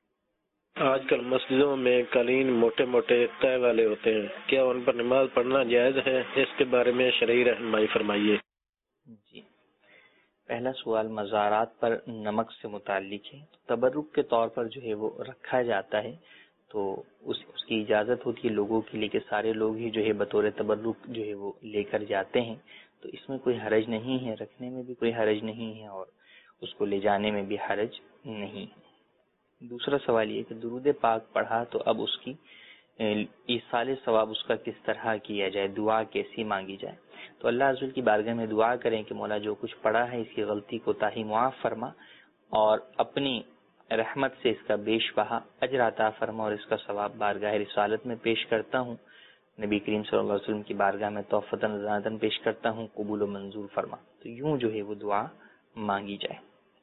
آج کل مسجدوں میں قالین موٹے موٹے طے والے ہوتے ہیں، کیا ان پر نماز پڑھنا جائز ہے؟ اس کے بارے میں شرعی رہنمائی فرمائیے۔ جی پہلا سوال مزارات پر نمک سے متعلق ہے۔ تبرک کے طور پر جو ہے وہ رکھا جاتا ہے تو اس اس کی اجازت ہوتی ہے لوگوں کے لیے کہ سارے لوگ ہی جو ہے بطور تبرک جو ہے وہ لے کر جاتے ہیں، تو اس میں کوئی حرج نہیں ہے، رکھنے میں بھی کوئی حرج نہیں ہے اور اس کو لے جانے میں بھی حرج نہیں ہے۔ دوسرا سوال یہ کہ درود پاک پڑھا تو اب اس کی ایصال ثواب اس کا کس طرح کیا جائے، دعا کیسی مانگی جائے؟ تو اللہ عز و جل کی بارگاہ میں دعا کریں کہ مولا جو کچھ پڑھا ہے اس کی غلطی کو تاہی معاف فرما اور اپنی رحمت سے اس کا بیش بہا اجر عطا فرما، اور اس کا ثواب بارگاہ رسالت میں پیش کرتا ہوں، نبی کریم صلی اللہ علیہ وسلم کی بارگاہ میں توفتاً رضانتاً پیش کرتا ہوں، قبول و منظور فرما۔ تو یوں جو ہے وہ دعا مانگی جائے۔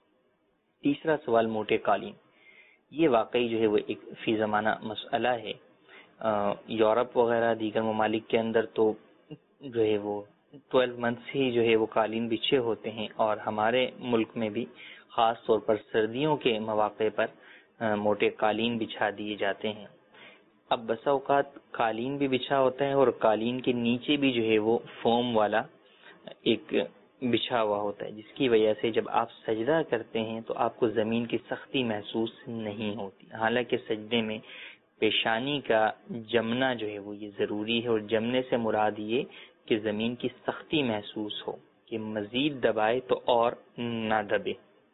تیسرا سوال موٹے قالین، یہ واقعی جو ہے وہ ایک فی زمانہ مسئلہ ہے۔ یورپ وغیرہ دیگر ممالک کے اندر تو جو ہے وہ ٹویلو منتھس ہی جو ہے وہ قالین بچھے ہوتے ہیں، اور ہمارے ملک میں بھی خاص طور پر سردیوں کے مواقع پر موٹے قالین بچھا دیے جاتے ہیں۔ اب بسا اوقات قالین بھی بچھا ہوتا ہے اور قالین کے نیچے بھی جو ہے وہ فوم والا ایک بچھا ہوا ہوتا ہے، جس کی وجہ سے جب آپ سجدہ کرتے ہیں تو آپ کو زمین کی سختی محسوس نہیں ہوتی، حالانکہ سجدے میں پیشانی کا جمنا جو ہے وہ یہ ضروری ہے، اور جمنے سے مراد یہ کہ زمین کی سختی محسوس ہو، کہ مزید دبائے تو اور نہ دبے۔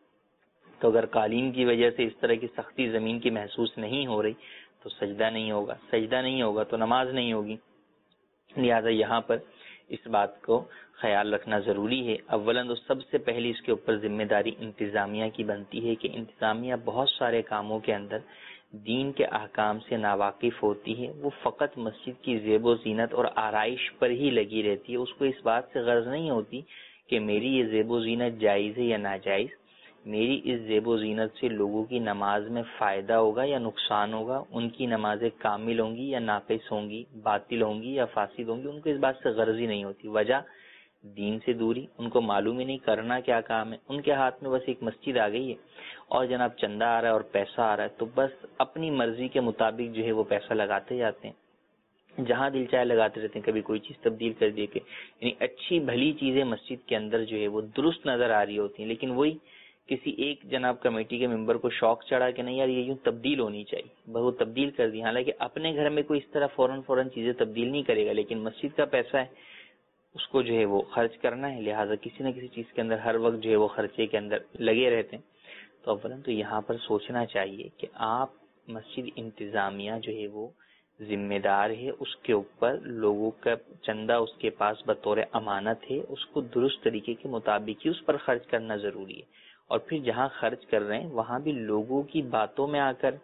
تو اگر قالین کی وجہ سے اس طرح کی سختی زمین کی محسوس نہیں ہو رہی تو سجدہ نہیں ہوگا، سجدہ نہیں ہوگا تو نماز نہیں ہوگی۔ لہذا یہاں پر اس بات کو خیال رکھنا ضروری ہے۔ اولاً تو سب سے پہلی اس کے اوپر ذمہ داری انتظامیہ کی بنتی ہے کہ انتظامیہ بہت سارے کاموں کے اندر دین کے احکام سے ناواقف ہوتی ہے، وہ فقط مسجد کی زیب و زینت اور آرائش پر ہی لگی رہتی ہے، اس کو اس بات سے غرض نہیں ہوتی کہ میری یہ زیب و زینت جائز ہے یا ناجائز، میری اس زیب و زینت سے لوگوں کی نماز میں فائدہ ہوگا یا نقصان ہوگا، ان کی نمازیں کامل ہوں گی یا ناقص ہوں گی، باطل ہوں گی یا فاسد ہوں گی، ان کو اس بات سے غرض ہی نہیں ہوتی۔ وجہ دین سے دوری، ان کو معلوم ہی نہیں کرنا کیا کام ہے، ان کے ہاتھ میں بس ایک مسجد آ گئی ہے اور جناب چندہ آ رہا ہے اور پیسہ آ رہا ہے، تو بس اپنی مرضی کے مطابق جو ہے وہ پیسہ لگاتے جاتے ہیں، جہاں دل چاہے لگاتے رہتے ہیں، کبھی کوئی چیز تبدیل کر دے کے، یعنی اچھی بھلی چیزیں مسجد کے اندر جو ہے وہ درست نظر آ رہی ہوتی ہیں، لیکن وہی کسی ایک جناب کمیٹی کے ممبر کو شوق چڑھا کہ نہیں یار یہ یوں تبدیل ہونی چاہیے، بس وہ تبدیل کر دی۔ حالانکہ اپنے گھر میں کوئی اس طرح فوراً فوراً چیزیں تبدیل نہیں کرے گا، لیکن مسجد کا پیسہ ہے، اس کو جو ہے وہ خرچ کرنا ہے، لہٰذا کسی نہ کسی چیز کے اندر ہر وقت جو ہے وہ خرچے کے اندر لگے رہتے ہیں۔ تو اولاً تو یہاں پر سوچنا چاہیے کہ آپ مسجد انتظامیہ جو ہے وہ ذمہ دار ہے، اس کے اوپر لوگوں کا چندہ اس کے پاس بطور امانت ہے، اس کو درست طریقے کے مطابق ہی اس پر خرچ کرنا ضروری ہے، اور پھر جہاں خرچ کر رہے ہیں وہاں بھی لوگوں کی باتوں میں آ کر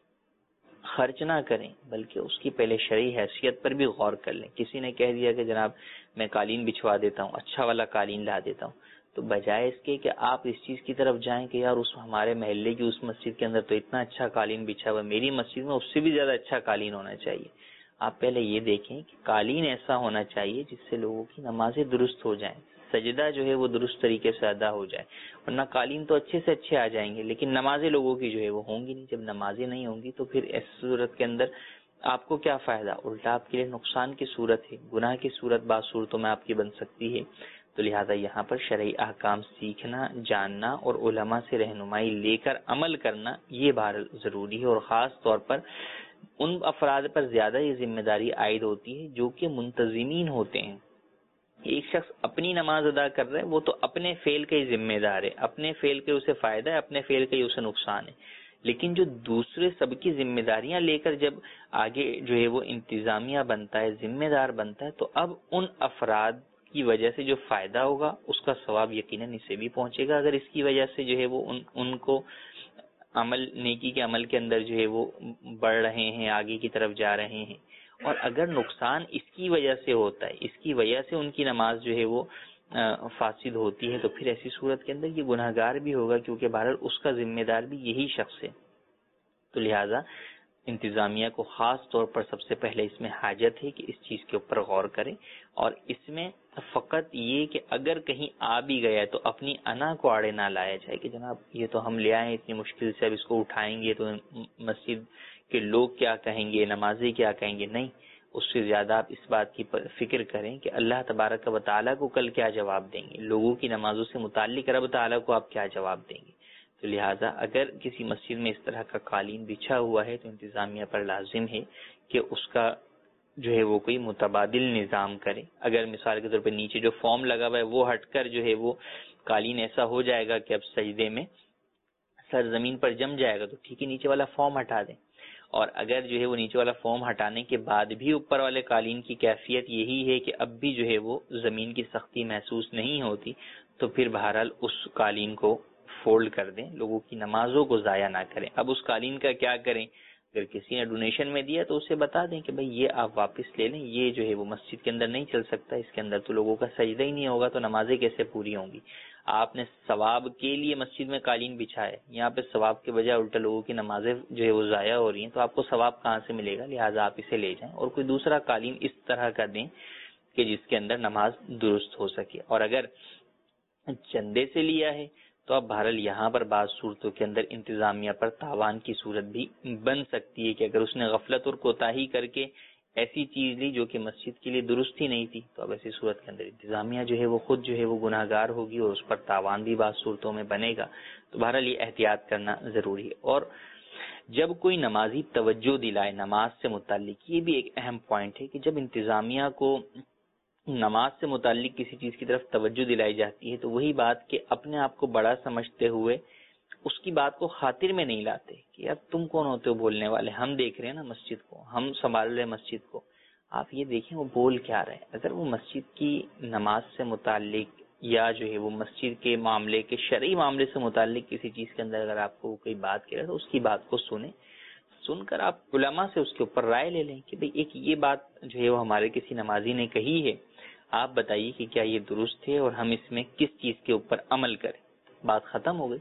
خرچ نہ کریں، بلکہ اس کی پہلے شرعی حیثیت پر بھی غور کر لیں۔ کسی نے کہہ دیا کہ جناب میں قالین بچھوا دیتا ہوں، اچھا والا قالین لا دیتا ہوں، تو بجائے اس کے کہ آپ اس چیز کی طرف جائیں کہ یار اس ہمارے محلے کی اس مسجد کے اندر تو اتنا اچھا قالین بچھا ہوا ہے، میری مسجد میں اس سے بھی زیادہ اچھا قالین ہونا چاہیے، آپ پہلے یہ دیکھیں کہ قالین ایسا ہونا چاہیے جس سے لوگوں کی نمازیں درست ہو جائیں، سجدہ جو ہے وہ درست طریقے سے ادا ہو جائے، ورنہ قالین تو اچھے سے اچھے آ جائیں گے لیکن نمازیں لوگوں کی جو ہے وہ ہوں گی نہیں۔ جب نمازیں نہیں ہوں گی تو پھر ایسی صورت کے اندر آپ کو کیا فائدہ، الٹا آپ کے لیے نقصان کی صورت ہے، گناہ کی صورت بعض صورتوں میں آپ کی بن سکتی ہے۔ تو لہذا یہاں پر شرعی احکام سیکھنا، جاننا اور علماء سے رہنمائی لے کر عمل کرنا یہ بہرحال ضروری ہے، اور خاص طور پر ان افراد پر زیادہ یہ ذمہ داری عائد ہوتی ہے جو کہ منتظمین ہوتے ہیں۔ ایک شخص اپنی نماز ادا کر رہا ہے، وہ تو اپنے فعل کا ہی ذمہ دار ہے، اپنے فعل کے اسے فائدہ ہے، اپنے فعل کا ہی اسے نقصان ہے، لیکن جو دوسرے سب کی ذمہ داریاں لے کر جب آگے جو ہے وہ انتظامیہ بنتا ہے، ذمہ دار بنتا ہے، تو اب ان افراد کی وجہ سے جو فائدہ ہوگا اس کا ثواب یقیناً اسے بھی پہنچے گا، اگر اس کی وجہ سے جو ہے وہ ان, ان کو عمل نیکی کے عمل کے اندر جو ہے وہ بڑھ رہے ہیں، آگے کی طرف جا رہے ہیں، اور اگر نقصان اس کی وجہ سے ہوتا ہے، اس کی وجہ سے ان کی نماز جو ہے وہ فاسد ہوتی ہے، تو پھر ایسی صورت کے اندر یہ گناہ گار بھی ہوگا، کیونکہ بہرحال اس کا ذمہ دار بھی یہی شخص ہے۔ تو لہٰذا انتظامیہ کو خاص طور پر سب سے پہلے اس میں حاجت ہے کہ اس چیز کے اوپر غور کریں، اور اس میں فقط یہ کہ اگر کہیں آ بھی گیا تو اپنی انا کو آڑے نہ لایا جائے کہ جناب یہ تو ہم لے آئے اتنی مشکل سے، اب اس کو اٹھائیں گے تو مسجد کہ لوگ کیا کہیں گے، نمازی کیا کہیں گے، نہیں، اس سے زیادہ آپ اس بات کی فکر کریں کہ اللہ تبارک و تعالیٰ کو کل کیا جواب دیں گے، لوگوں کی نمازوں سے متعلق رب تعالیٰ کو آپ کیا جواب دیں گے۔ تو لہٰذا اگر کسی مسجد میں اس طرح کا قالین بچھا ہوا ہے تو انتظامیہ پر لازم ہے کہ اس کا جو ہے وہ کوئی متبادل نظام کرے۔ اگر مثال کے طور پہ نیچے جو فارم لگا ہوا ہے وہ ہٹ کر جو ہے وہ قالین ایسا ہو جائے گا کہ اب سجدے میں سر زمین پر جم جائے گا تو ٹھیک ہے، نیچے والا فارم ہٹا دیں، اور اگر جو ہے وہ نیچے والا فارم ہٹانے کے بعد بھی اوپر والے قالین کی کیفیت یہی ہے کہ اب بھی جو ہے وہ زمین کی سختی محسوس نہیں ہوتی، تو پھر بہرحال اس قالین کو فولڈ کر دیں، لوگوں کی نمازوں کو ضائع نہ کریں۔ اب اس قالین کا کیا کریں، اگر کسی نے ڈونیشن میں دیا تو اسے بتا دیں کہ بھئی یہ آپ واپس لے لیں، یہ جو ہے وہ مسجد کے اندر نہیں چل سکتا، اس کے اندر تو لوگوں کا سجدہ ہی نہیں ہوگا، تو نمازیں کیسے پوری ہوں گی۔ آپ نے ثواب کے لیے مسجد میں قالین بچھائے، یہاں پہ ثواب کے بجائے الٹا لوگوں کی نمازیں جو ہے وہ ضائع ہو رہی ہیں، تو آپ کو ثواب کہاں سے ملے گا، لہٰذا آپ اسے لے جائیں اور کوئی دوسرا قالین اس طرح کا دیں کہ جس کے اندر نماز درست ہو سکے۔ اور اگر چندے سے لیا ہے تو اب بہرحال یہاں پر بعض صورتوں کے اندر انتظامیہ پر تاوان کی صورت بھی بن سکتی ہے کہ اگر اس نے غفلت اور کوتاہی کر کے ایسی چیز لی جو کہ مسجد کے لیے درست ہی نہیں تھی، تو اب ایسی صورت کے اندر انتظامیہ جو ہے وہ خود جو ہے وہ گناہ گار ہوگی اور اس پر تاوان بھی بعض صورتوں میں بنے گا۔ تو بہرحال یہ احتیاط کرنا ضروری ہے۔ اور جب کوئی نمازی توجہ دلائے نماز سے متعلق، یہ بھی ایک اہم پوائنٹ ہے کہ جب انتظامیہ کو نماز سے متعلق کسی چیز کی طرف توجہ دلائی جاتی ہے تو وہی بات کہ اپنے آپ کو بڑا سمجھتے ہوئے اس کی بات کو خاطر میں نہیں لاتے کہ یار تم کون ہوتے ہو بولنے والے، ہم دیکھ رہے ہیں نا مسجد کو، ہم سنبھال رہے ہیں مسجد کو، آپ یہ دیکھیں وہ بول کیا رہے ہیں۔ اگر وہ مسجد کی نماز سے متعلق یا جو ہے وہ مسجد کے معاملے کے شرعی معاملے سے متعلق کسی چیز کے اندر اگر آپ کو کوئی بات کہہ رہا ہے تو اس کی بات کو سنیں، سن کر آپ علماء سے اس کے اوپر رائے لے لیں کہ بھئی ایک یہ بات جو ہے وہ ہمارے کسی نمازی نے کہی ہے، آپ بتائیے کہ کیا یہ درست ہے اور ہم اس میں کس چیز کے اوپر عمل کریں، بات ختم ہو گئی۔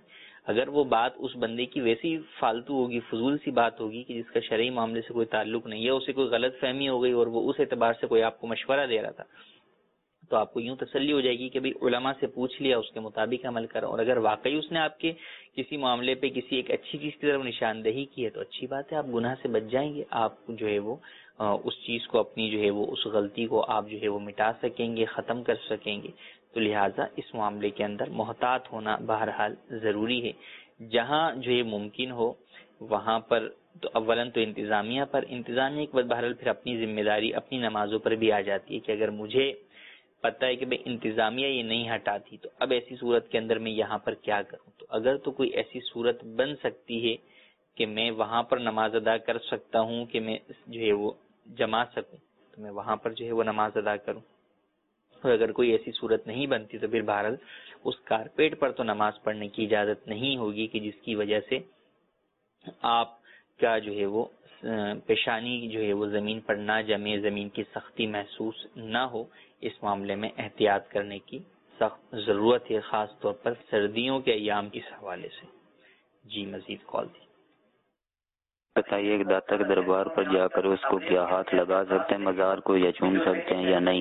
اگر وہ بات اس بندے کی ویسی فالتو ہوگی، فضول سی بات ہوگی کہ جس کا شرعی معاملے سے کوئی تعلق نہیں ہے، اسے کوئی غلط فہمی ہو گئی اور وہ اس اعتبار سے کوئی آپ کو مشورہ دے رہا تھا، تو آپ کو یوں تسلی ہو جائے گی کہ بھئی علماء سے پوچھ لیا، اس کے مطابق عمل کرو. اور اگر واقعی اس نے آپ کے کسی معاملے پہ کسی ایک اچھی چیز کی طرف نشاندہی کی ہے تو اچھی بات ہے، آپ گناہ سے بچ جائیں گے، آپ جو ہے وہ اس چیز کو اپنی جو ہے وہ اس غلطی کو آپ جو ہے وہ مٹا سکیں گے، ختم کر سکیں گے. تو لہٰذا اس معاملے کے اندر محتاط ہونا بہرحال ضروری ہے. جہاں جو یہ ممکن ہو وہاں پر تو اولاً تو انتظامیہ پر، انتظامیہ کے بعد بہرحال پھر اپنی ذمہ داری اپنی نمازوں پر بھی آ جاتی ہے کہ اگر مجھے پتہ ہے کہ بھئی انتظامیہ یہ نہیں ہٹاتی تو اب ایسی صورت کے اندر میں یہاں پر کیا کروں. تو اگر تو کوئی ایسی صورت بن سکتی ہے کہ میں وہاں پر نماز ادا کر سکتا ہوں کہ میں جو ہے وہ جما سکوں تو میں وہاں پر جو ہے وہ نماز ادا کروں. اور اگر کوئی ایسی صورت نہیں بنتی تو پھر بہرحال اس کارپیٹ پر تو نماز پڑھنے کی اجازت نہیں ہوگی کہ جس کی وجہ سے آپ کا جو ہے وہ پیشانی جو ہے وہ زمین پر نہ جمے، زمین کی سختی محسوس نہ ہو. اس معاملے میں احتیاط کرنے کی سخت ضرورت ہے، خاص طور پر سردیوں کے ایام اس حوالے سے. جی مزید کال دی. بتائیے کہ داتا کے دربار پر جا کر اس کو کیا ہاتھ لگا سکتے ہیں مزار کو یا چوم سکتے ہیں یا نہیں؟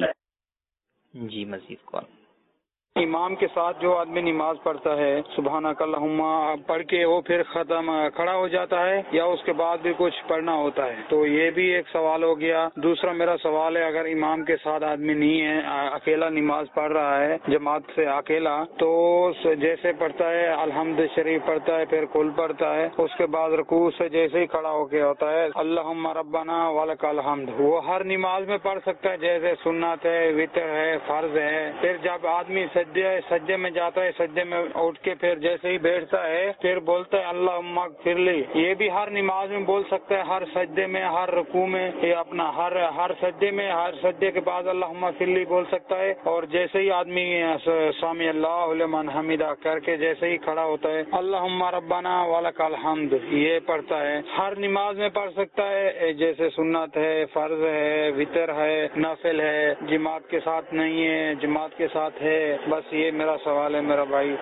جی مزید کال. امام کے ساتھ جو آدمی نماز پڑھتا ہے سبحانک اللہم پڑھ کے وہ پھر ختم کھڑا ہو جاتا ہے یا اس کے بعد بھی کچھ پڑھنا ہوتا ہے؟ تو یہ بھی ایک سوال ہو گیا. دوسرا میرا سوال ہے اگر امام کے ساتھ آدمی نہیں ہے، اکیلا نماز پڑھ رہا ہے جماعت سے اکیلا، تو جیسے پڑھتا ہے الحمد شریف پڑھتا ہے پھر کل پڑھتا ہے، اس کے بعد رکوع سے جیسے ہی کھڑا ہو کے ہوتا ہے اللہم ربنا ولک الحمد، وہ ہر نماز میں پڑھ سکتا ہے جیسے سنت ہے، وتر ہے، فرض ہے. پھر جب آدمی سجدے سجدے میں جاتا ہے، سجدے میں اٹھ کے پھر جیسے ہی بیٹھتا ہے پھر بولتا ہے اللہم اغفر لی، یہ بھی ہر نماز میں بول سکتا ہے، ہر سجدے میں، ہر رکوع میں، یہ اپنا ہر ہر سجدے میں، ہر سجدے کے بعد اللہم اغفر لی بول سکتا ہے. اور جیسے ہی آدمی سامع اللہ لمن حمیدہ کر کے جیسے ہی کھڑا ہوتا ہے اللہم ربنا ولک الحمد یہ پڑھتا ہے. ہر نماز میں پڑھ سکتا ہے جیسے سنت ہے، فرض ہے، وتر ہے، نفل ہے، جماعت کے ساتھ نہیں ہے، جماعت کے ساتھ ہے. بس یہ میرا سوال ہے میرا بھائی.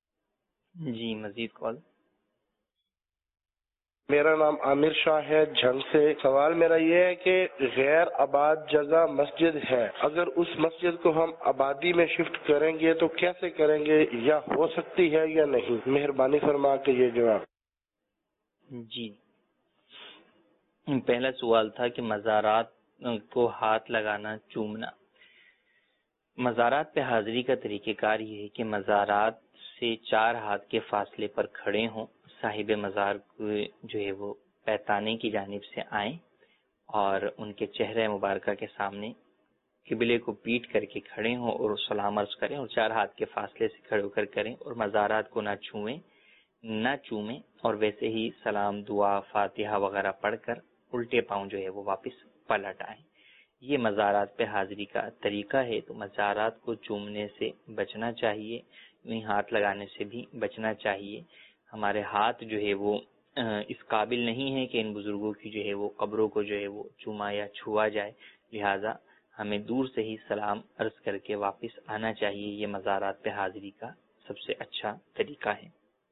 جی مزید کال. میرا نام عامر شاہ ہے جھنگ سے. سوال میرا یہ ہے کہ غیر آباد جگہ مسجد ہے، اگر اس مسجد کو ہم آبادی میں شفٹ کریں گے تو کیسے کریں گے، یا ہو سکتی ہے یا نہیں؟ مہربانی فرما کے یہ جواب. جی پہلا سوال تھا کہ مزارات کو ہاتھ لگانا، چومنا. مزارات پہ حاضری کا طریقہ کار یہ ہے کہ مزارات سے چار ہاتھ کے فاصلے پر کھڑے ہوں، صاحب مزار کو جو ہے وہ پیتانے کی جانب سے آئیں اور ان کے چہرے مبارکہ کے سامنے قبلے کو پیٹ کر کے کھڑے ہوں اور سلام عرض کریں اور چار ہاتھ کے فاصلے سے کھڑے ہو کر کریں اور مزارات کو نہ چھوئیں نہ چومیں اور ویسے ہی سلام، دعا، فاتحہ وغیرہ پڑھ کر الٹے پاؤں جو ہے وہ واپس پلٹ آئیں. یہ مزارات پہ حاضری کا طریقہ ہے. تو مزارات کو چومنے سے بچنا چاہیے، یوں ہاتھ لگانے سے بھی بچنا چاہیے. ہمارے ہاتھ جو ہے وہ اس قابل نہیں ہے کہ ان بزرگوں کی جو ہے وہ قبروں کو جو ہے وہ چوما یا چھوا جائے، لہذا ہمیں دور سے ہی سلام عرض کر کے واپس آنا چاہیے. یہ مزارات پہ حاضری کا سب سے اچھا طریقہ ہے.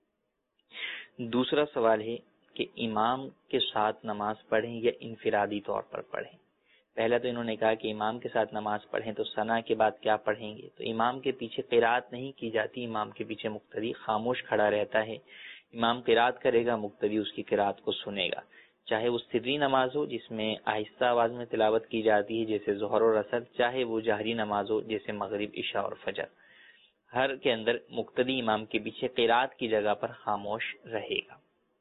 دوسرا سوال ہے کہ امام کے ساتھ نماز پڑھیں یا انفرادی طور پر پڑھیں. پہلا تو انہوں نے کہا کہ امام کے ساتھ نماز پڑھیں تو ثنا کے بعد کیا پڑھیں گے. تو امام کے پیچھے قرات نہیں کی جاتی، امام کے پیچھے مقتدی خاموش کھڑا رہتا ہے. امام قرات کرے گا، مقتدی اس کی قرات کو سنے گا، چاہے وہ سری نماز ہو جس میں آہستہ آواز میں تلاوت کی جاتی ہے جیسے ظہر اور عصر، چاہے وہ جہری نماز ہو جیسے مغرب، عشاء اور فجر. ہر کے اندر مقتدی امام کے پیچھے قرات کی جگہ پر خاموش رہے گا.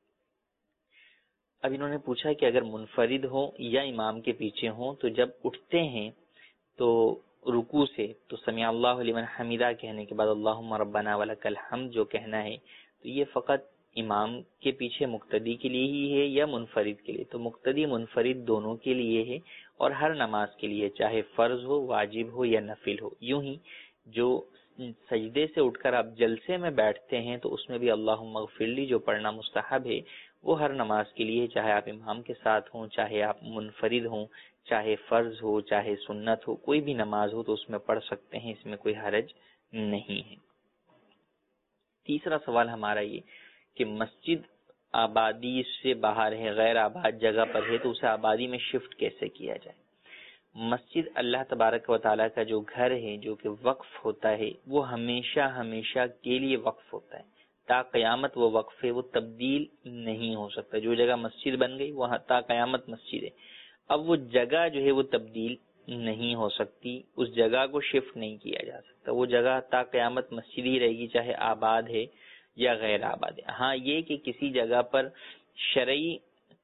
اب انہوں نے پوچھا کہ اگر منفرد ہوں یا امام کے پیچھے ہوں تو جب اٹھتے ہیں تو رکوع سے تو سمع اللہ لمن حمیدہ کہنے کے بعد اللہم ربنا ولک الحمد جو کہنا ہے، تو یہ فقط امام کے پیچھے مقتدی کے لیے ہی ہے یا منفرد کے لیے؟ تو مقتدی منفرد دونوں کے لیے ہے اور ہر نماز کے لیے، چاہے فرض ہو، واجب ہو یا نفل ہو. یوں ہی جو سجدے سے اٹھ کر آپ جلسے میں بیٹھتے ہیں تو اس میں بھی اللہم اغفر لی جو پڑھنا مستحب ہے وہ ہر نماز کے لیے، چاہے آپ امام کے ساتھ ہوں، چاہے آپ منفرد ہوں، چاہے فرض ہو، چاہے سنت ہو، کوئی بھی نماز ہو تو اس میں پڑھ سکتے ہیں، اس میں کوئی حرج نہیں ہے. تیسرا سوال ہمارا یہ کہ مسجد آبادی سے باہر ہے، غیر آباد جگہ پر ہے، تو اسے آبادی میں شفٹ کیسے کیا جائے؟ مسجد اللہ تبارک و تعالیٰ کا جو گھر ہے، جو کہ وقف ہوتا ہے، وہ ہمیشہ ہمیشہ کے لیے وقف ہوتا ہے، تا قیامت وہ وقف ہے، وہ تبدیل نہیں ہو سکتا۔ جو جگہ مسجد بن گئی وہ تا قیامت مسجد ہے۔ اب وہ جگہ جو ہے وہ تبدیل نہیں ہو سکتی، اس جگہ کو شفٹ نہیں کیا جا سکتا، وہ جگہ تا قیامت مسجد ہی رہے گی، چاہے آباد ہے یا غیر آباد ہے۔ ہاں یہ کہ کسی جگہ پر شرعی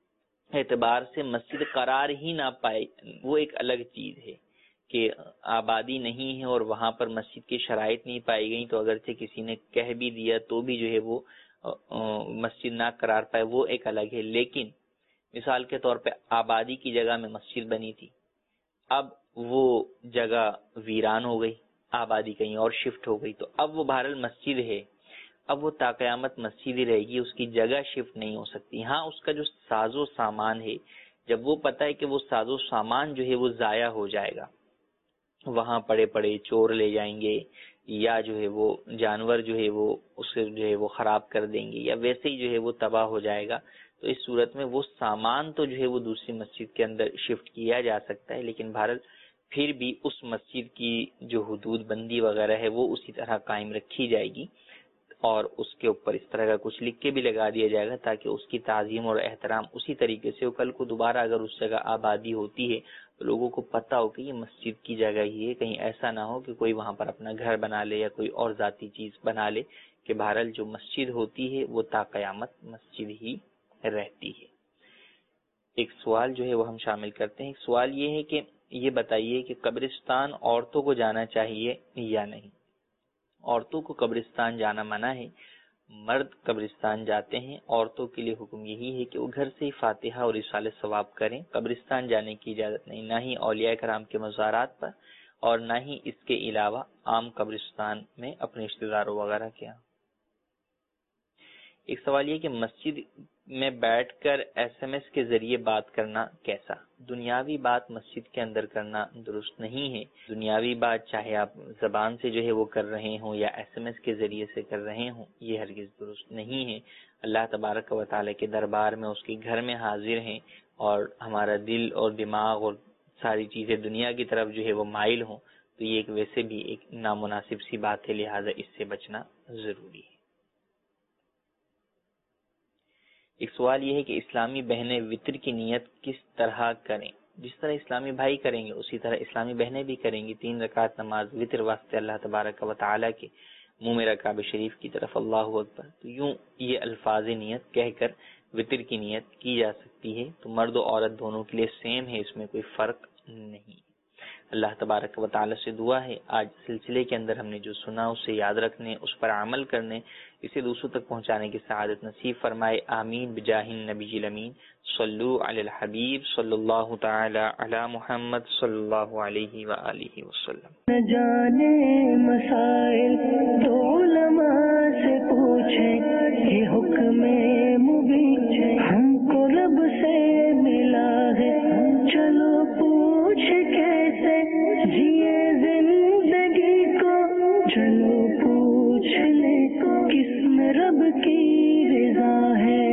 اعتبار سے مسجد قرار ہی نہ پائے، وہ ایک الگ چیز ہے کہ آبادی نہیں ہے اور وہاں پر مسجد کی شرائط نہیں پائی گئی، تو اگرچہ کسی نے کہہ بھی دیا تو بھی جو ہے وہ مسجد نہ قرار پائے، وہ ایک الگ ہے۔ لیکن مثال کے طور پہ آبادی کی جگہ میں مسجد بنی تھی، اب وہ جگہ ویران ہو گئی، آبادی کہیں اور شفٹ ہو گئی، تو اب وہ بہرحال مسجد ہے، اب وہ تا قیامت مسجد ہی رہے گی، اس کی جگہ شفٹ نہیں ہو سکتی۔ ہاں اس کا جو ساز و سامان ہے، جب وہ پتہ ہے کہ وہ ساز و سامان جو ہے وہ ضائع ہو جائے گا، وہاں پڑے پڑے چور لے جائیں گے، یا جو ہے وہ جانور جو ہے وہ اسے جو ہے وہ خراب کر دیں گے، یا ویسے ہی جو ہے وہ تباہ ہو جائے گا، تو اس صورت میں وہ سامان تو جو ہے وہ دوسری مسجد کے اندر شفٹ کیا جا سکتا ہے، لیکن بہرحال پھر بھی اس مسجد کی جو حدود بندی وغیرہ ہے وہ اسی طرح قائم رکھی جائے گی، اور اس کے اوپر اس طرح کا کچھ لکھ کے بھی لگا دیا جائے گا تاکہ اس کی تعظیم اور احترام اسی طریقے سے ہو۔ کل کو دوبارہ اگر اس جگہ آبادی ہوتی ہے تو لوگوں کو پتہ ہو کہ یہ مسجد کی جگہ ہی ہے، کہیں ایسا نہ ہو کہ کوئی وہاں پر اپنا گھر بنا لے یا کوئی اور ذاتی چیز بنا لے، کہ بہرحال جو مسجد ہوتی ہے وہ تا قیامت مسجد ہی رہتی ہے۔ ایک سوال جو ہے وہ ہم شامل کرتے ہیں۔ ایک سوال یہ ہے کہ یہ بتائیے کہ قبرستان عورتوں کو جانا چاہیے یا نہیں؟ عورتوں کو قبرستان جانا منع ہے، مرد قبرستان جاتے ہیں۔ عورتوں کے لیے حکم یہی ہے کہ وہ گھر سے ہی فاتحہ اور اصالہ ثواب کریں، قبرستان جانے کی اجازت نہیں، نہ ہی اولیاء کرام کے مزارات پر اور نہ ہی اس کے علاوہ عام قبرستان میں اپنے رشتہ داروں وغیرہ کے ہاں۔ ایک سوال یہ کہ مسجد میں بیٹھ کر ایس ایم ایس کے ذریعے بات کرنا کیسا؟ دنیاوی بات مسجد کے اندر کرنا درست نہیں ہے۔ دنیاوی بات چاہے آپ زبان سے جو ہے وہ کر رہے ہوں یا ایس ایم ایس کے ذریعے سے کر رہے ہوں، یہ ہرگز درست نہیں ہے۔ اللہ تبارک و تعالیٰ کے دربار میں اس کے گھر میں حاضر ہیں اور ہمارا دل اور دماغ اور ساری چیزیں دنیا کی طرف جو ہے وہ مائل ہوں، تو یہ ایک ویسے بھی ایک نامناسب سی بات ہے، لہٰذا اس سے بچنا ضروری ہے۔ ایک سوال یہ ہے کہ اسلامی بہنیں وطر کی نیت کس طرح کریں؟ جس طرح اسلامی بھائی کریں گے اسی طرح اسلامی بہنیں بھی کریں گی۔ تین رکعت نماز وطر واسطے اللہ تبارک و تعالیٰ کے منہ میں کعبہ شریف کی طرف اللہ اکبر، تو یوں یہ الفاظ نیت کہہ کر وطر کی نیت کی جا سکتی ہے، تو مرد و عورت دونوں کے لیے سیم ہے، اس میں کوئی فرق نہیں۔ اللہ تبارک و تعالیٰ سے دعا ہے آج سلسلے کے اندر ہم نے جو سنا اسے یاد رکھنے، اس پر عمل کرنے، اسے دوسروں تک پہنچانے کی سعادت نصیب فرمائے، آمین بجاہ النبی الامین۔ صلو علی الحبیب صلی اللہ تعالی علی محمد صلی اللہ علیہ وآلہ وسلم۔ نہ جانے مسائل تو علماء سے پوچھیں، یہ حکم مبین ہم کو رب سے ملا ہے، چلو پوچھ کیسے جیے زندگی کو، چلو پوچھ لے کس میں رب کی رضا ہے۔